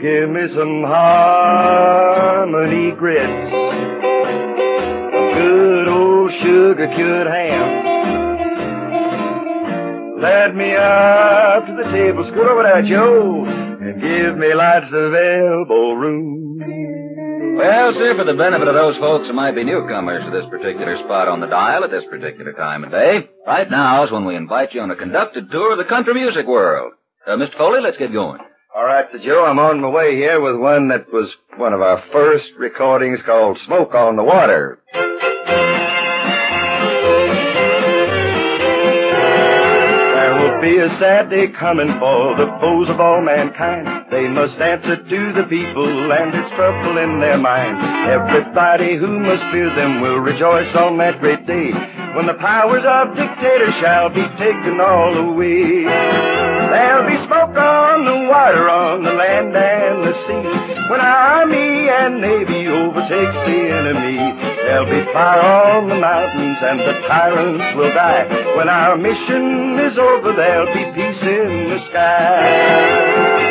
give me some harmony grits, good old sugar-cured ham. Let me up to the table, scoot over there, Joe, and give me lots of elbow room. Well, sir, for the benefit of those folks who might be newcomers to this particular spot on the dial at this particular time of day, right now is when we invite you on a conducted tour of the country music world. Mr. Foley, let's get going. All right, Sir Joe, I'm on my way here with one that was one of our first recordings called Smoke on the Water. Be a sad day coming for the foes of all mankind. They must answer to the people, and it's trouble in their minds. Everybody who must fear them will rejoice on that great day, when the powers of dictators shall be taken all away. There'll be smoke on the water, on the land and the sea, when our army and navy overtakes the enemy. There'll be fire on the mountains, and the tyrants will die. When our mission is over, there'll be peace in the sky.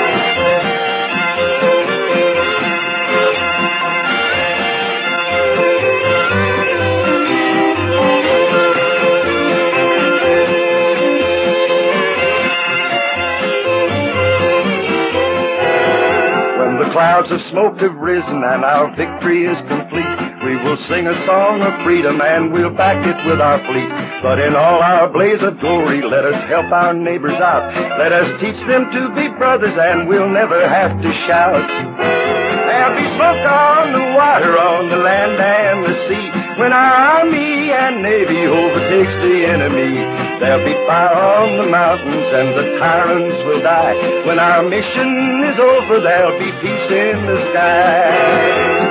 When the clouds of smoke have risen and our victory is complete, we will sing a song of freedom and we'll back it with our fleet. But in all our blaze of glory, let us help our neighbors out. Let us teach them to be brothers, and we'll never have to shout. There'll be smoke on the water, on the land and the sea, when our army and navy overtakes the enemy. There'll be fire on the mountains, and the tyrants will die. When our mission is over, there'll be peace in the sky.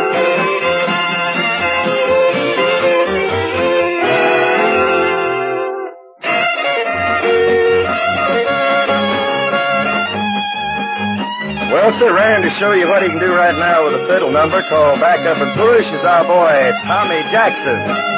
Well, Sir Rand, to show you what he can do right now with a fiddle number called Back Up and Push is our boy, Tommy Jackson.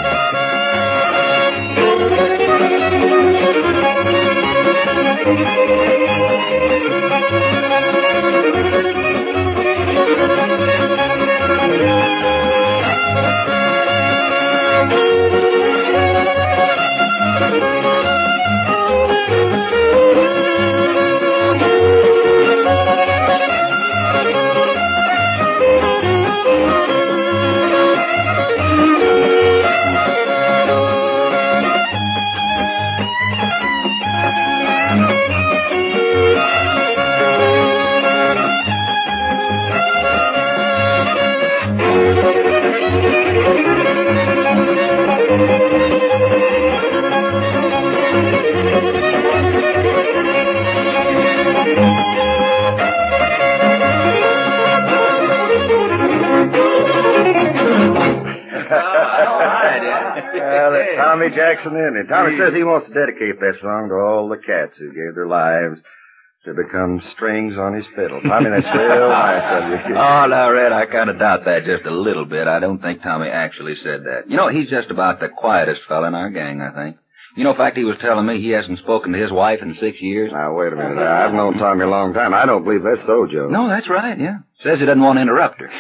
Tommy Jackson in it. Tommy says he wants to dedicate that song to all the cats who gave their lives to become strings on his fiddle. Tommy, that's real nice of you. Oh, now, Red, I kind of doubt that just a little bit. I don't think Tommy actually said that. You know, he's just about the quietest fella in our gang, I think. You know, in fact, he was telling me he hasn't spoken to his wife in 6 years. Now, wait a minute. I've known Tommy a long time. I don't believe that's so, Joe. No, that's right, yeah. Says he doesn't want to interrupt her.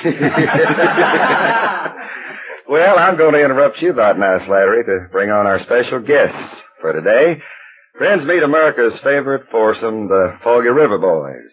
Well, I'm going to interrupt you about now, Slattery, to bring on our special guests for today. Friends, meet America's favorite foursome, the Foggy River Boys.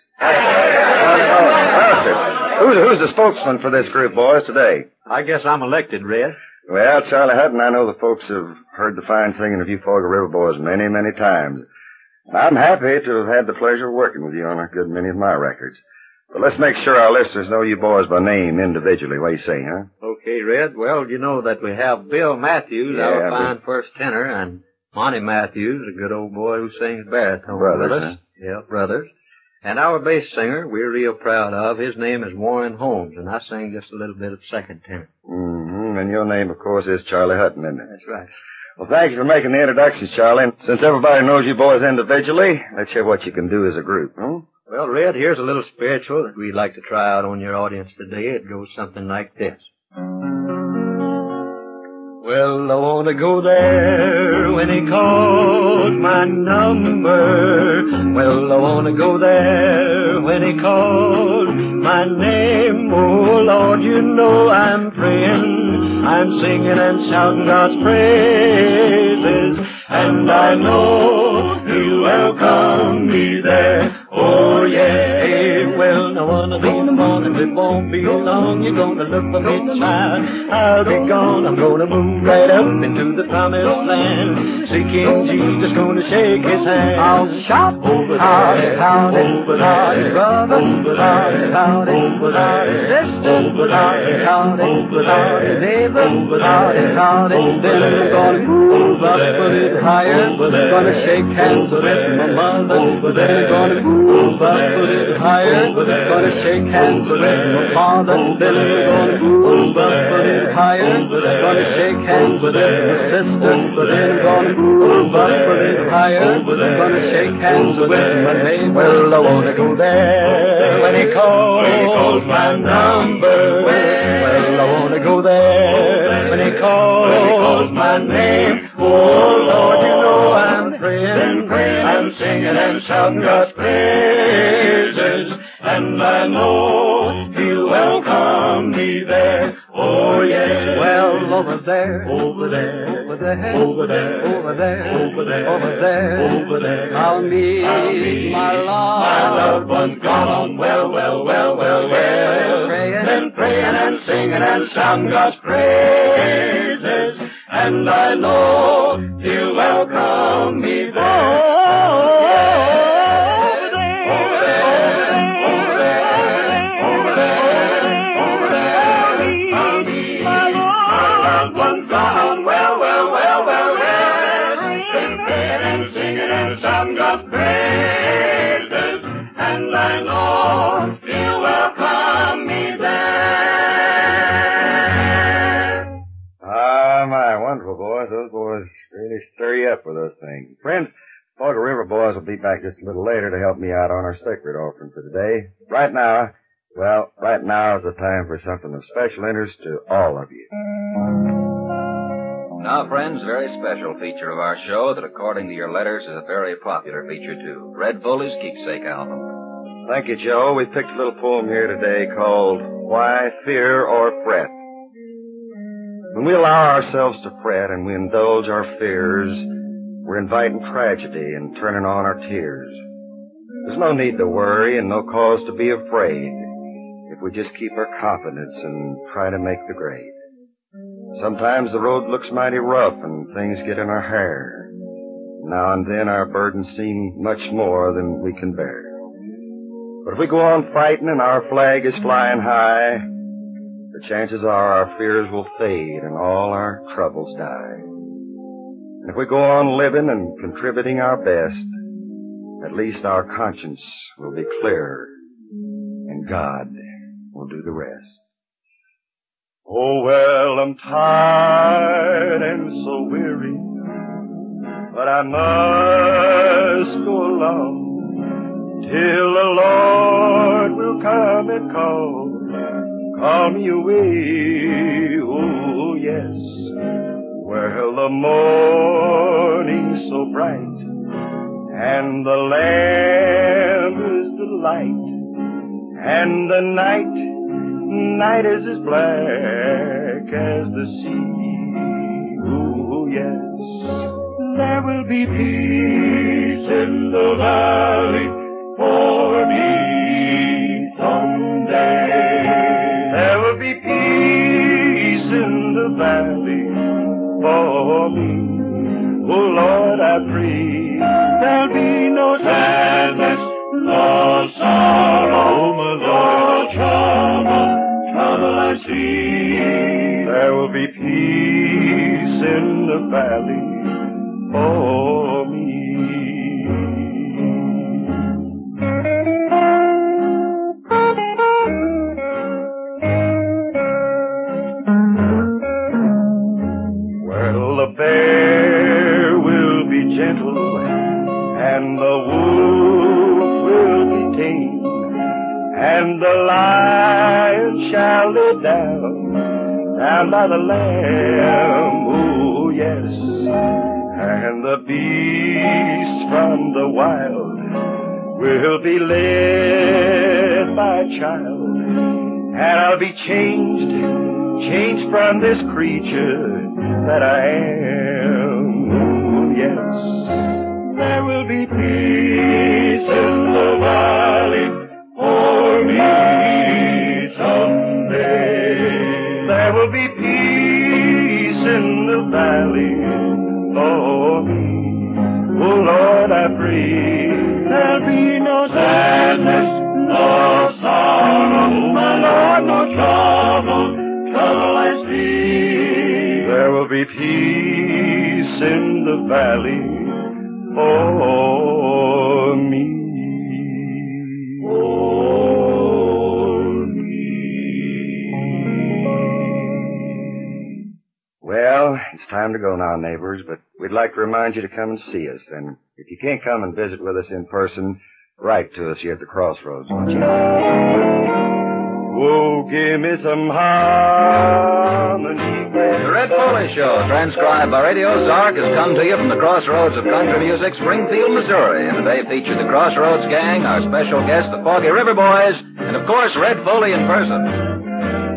Who's the spokesman for this group, boys, today? I guess I'm elected, Red. Well, Charlie Hutton, I know the folks have heard the fine singing of you Foggy River Boys many, many times. I'm happy to have had the pleasure of working with you on a good many of my records. But let's make sure our listeners know you boys by name individually. What do you say, huh? Okay, Red. Well, you know that we have Bill Matthews, our fine first tenor, and Monty Matthews, a good old boy who sings baritone with us. Huh? Yeah, brothers. And our bass singer, we're real proud of. His name is Warren Holmes, and I sing just a little bit of second tenor. Mm-hmm. And your name, of course, is Charlie Hutton, isn't it? That's right. Well, thank you for making the introductions, Charlie. And since everybody knows you boys individually, let's hear what you can do as a group, huh? Well, Red, here's a little spiritual that we'd like to try out on your audience today. It goes something like this. Well, I want to go there when he calls my number. Well, I want to go there when he calls my name. Oh, Lord, you know I'm praying. I'm singing and shouting God's praises. And I know He'll welcome me there. Oh, yes. Hey, well, now one of these mornings it won't be long. You're gonna look for me, child. I'll be gone. I'm gonna move right up into the promised land. See King Jesus gonna shake His hand. I'll shout over there, over there, brother, over there, over there, sister, over there, over there, neighbor, over there, then I'm gonna move up a little higher. Gonna shake hands with my mother. Then I'm gonna move up a little higher. Gonna shake hands with my father. Then I'm gonna move up a little higher. Gonna shake hands with my sister. Then I'm gonna move up a little higher. Gonna shake hands with my neighbor. Well, I wanna go there when He calls my number. Well, I wanna go there when He calls my name. Oh, Lord, you know I'm praying, I'm singing and shouting God's praises, and I know He'll welcome me there. Oh, yes. Well, over there, over there, over there, over there, over there, over there, over there, over there, I'll meet my loved ones gone on. Well, well, well, well, well, praying and singing and shouting God's praises, and I know He'll welcome me there. Those boys really stir you up with those things. Friends, Poker River boys will be back just a little later to help me out on our sacred offering for today. Right now is the time for something of special interest to all of you. Now, friends, a very special feature of our show that, according to your letters, is a very popular feature, too. Red Foley's Keepsake Album. Thank you, Joe. We picked a little poem here today called Why Fear or Fret. When we allow ourselves to fret and we indulge our fears, we're inviting tragedy and turning on our tears. There's no need to worry and no cause to be afraid if we just keep our confidence and try to make the grade. Sometimes the road looks mighty rough and things get in our hair. Now and then our burdens seem much more than we can bear. But if we go on fighting and our flag is flying high, the chances are our fears will fade and all our troubles die. And if we go on living and contributing our best, at least our conscience will be clear and God will do the rest. Oh, well, I'm tired and so weary, but I must go along till the Lord will come and call me away. Oh, yes. Well, the morning's so bright and the Lamb is the light, and the night is as black as the sea. Oh, yes. There will be peace in the valley for me someday. There will be peace in the valley for me. Oh, Lord, I pray there'll be no sadness, no sorrow, no trouble I see. There will be peace in the valley for me. Well, the bear will be gentle and the wolf will be tame, and the lion shall lay down by the lamb. Oh, yes. And the beasts from the wild will be led by my child. And I'll be changed from this creature that I am. Oh, yes. There will be peace in the valley for me someday. There will be peace in the valley for me. Oh, Lord, I pray there'll be no sadness, no sorrow, my Lord, no trouble I see. There will be peace in the valley for me. For me. Well, it's time to go now, neighbors, but we'd like to remind you to come and see us. And if you can't come and visit with us in person, write to us here at the Crossroads, won't you? Oh, give me some harmony. The Red Foley Show, transcribed by Radio Ozark, has come to you from the Crossroads of Country Music, Springfield, Missouri. And today featured the Crossroads Gang, our special guest, the Foggy River Boys, and, of course, Red Foley in person.